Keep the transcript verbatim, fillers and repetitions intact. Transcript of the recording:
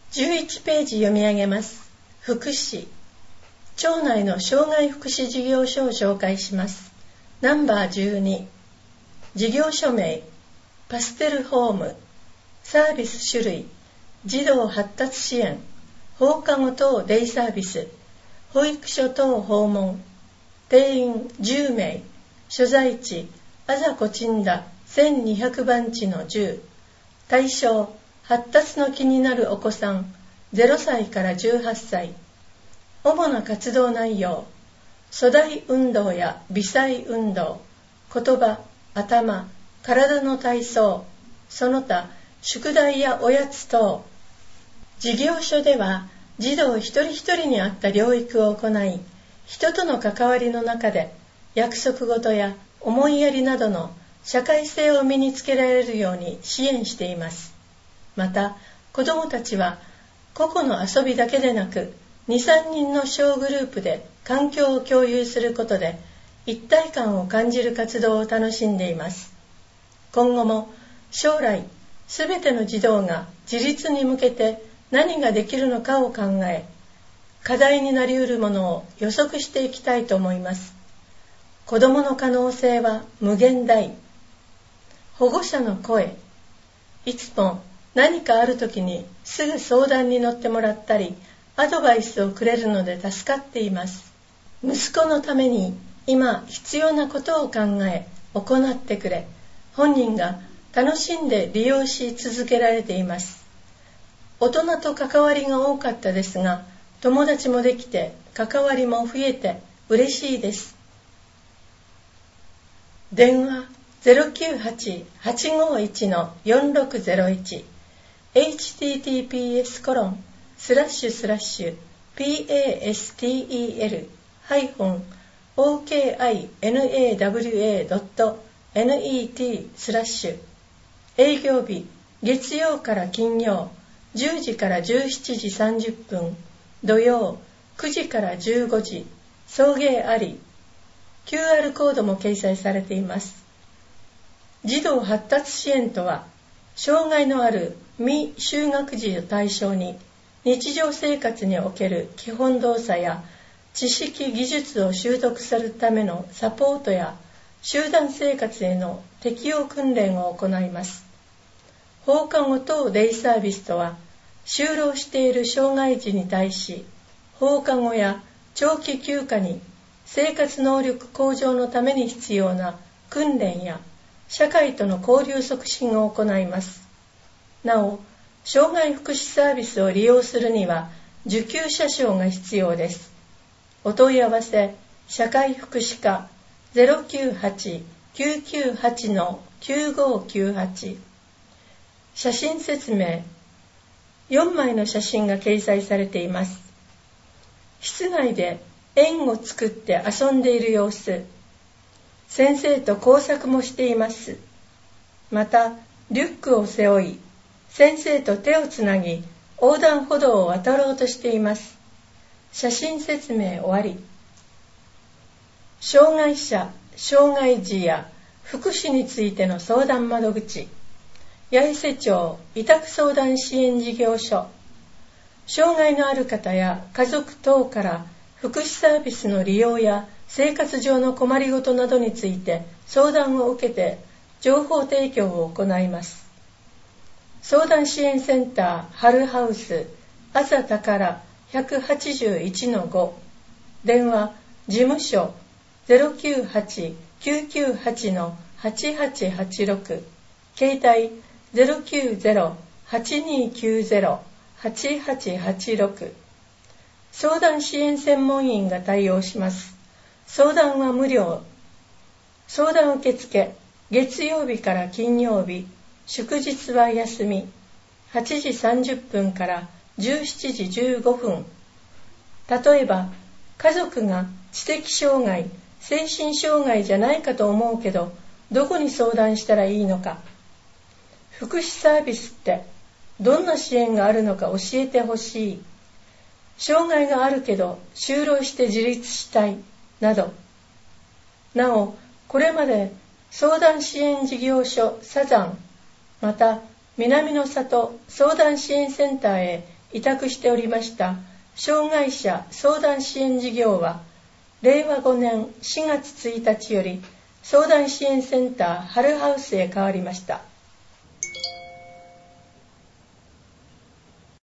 じゅういちページ読み上げます。福祉。町内の障害福祉事業所を紹介します。ナンバーじゅうに。事業所名、パステルホーム。サービス種類、児童発達支援、放課後等デイサービス、保育所等訪問。定員じゅうめい。所在地、あざこちんだせんにひゃくばんちのじゅう。対象、発達の気になるお子さん、ゼロさいからじゅうはっさい。主な活動内容、粗大運動や微細運動、言葉、頭、体の体操、その他、宿題やおやつ等。事業所では、児童一人一人に合った療育を行い、人との関わりの中で、約束事や思いやりなどの社会性を身につけられるように支援しています。また、子どもたちは個々の遊びだけでなく、に、さんにんの小グループで環境を共有することで一体感を感じる活動を楽しんでいます。今後も将来、すべての児童が自立に向けて何ができるのかを考え、課題になりうるものを予測していきたいと思います。子どもの可能性は無限大。保護者の声。いつも何かあるときにすぐ相談に乗ってもらったり、アドバイスをくれるので助かっています。息子のために今必要なことを考え、行ってくれ、本人が楽しんで利用し続けられています。大人と関わりが多かったですが、友達もできて関わりも増えて嬉しいです。電話 ゼロきゅうはち はちごいち よんろくゼロいち エイチティーティーピーエス コロンスラッシュスラッシュ ピーエーエスティーイーエル ハイフン オーケーアイエヌエーダブリューエー ドット ネット スラッシュ営業日月曜から金曜じゅうじからじゅうしちじさんじゅっぷん、土曜くじからじゅうごじ、送迎あり。キューアール コードも掲載されています。児童発達支援とは、障害のある未就学児を対象に、日常生活における基本動作や知識技術を習得するためのサポートや集団生活への適応訓練を行います。放課後等デイサービスとは、就労している障害児に対し、放課後や長期休暇に生活能力向上のために必要な訓練や社会との交流促進を行います。なお、障害福祉サービスを利用するには受給者証が必要です。お問い合わせ、社会福祉課 ゼロきゅうはち きゅうきゅうはち きゅうごきゅうはち。写真説明。よんまいの写真が掲載されています。室内で円を作って遊んでいる様子。先生と工作もしています。また、リュックを背負い、先生と手をつなぎ、横断歩道を渡ろうとしています。写真説明終わり。障害者、障害児や福祉についての相談窓口。八重瀬町委託相談支援事業所。障害のある方や家族等から福祉サービスの利用や生活上の困りごとなどについて相談を受けて情報提供を行います。相談支援センター春ハウス朝宝 ひゃくはちじゅういちのご。電話事務所 ゼロきゅうはち きゅうきゅうはち はちはちはちろく。携帯 ゼロきゅうゼロ はちにきゅうゼロ はちはちはちろく。相談支援専門員が対応します。相談は無料。相談受付、月曜日から金曜日、祝日は休み。はちじさんじゅっぷんからじゅうしちじじゅうごふん。例えば、家族が知的障害、精神障害じゃないかと思うけど、どこに相談したらいいのか。福祉サービスってどんな支援があるのか教えてほしい。障害があるけど就労して自立したいなど。なお、これまで相談支援事業所サザン、また南の里相談支援センターへ委託しておりました障害者相談支援事業は、れいわごねんしがつついたちより相談支援センター春ハウスへ変わりました。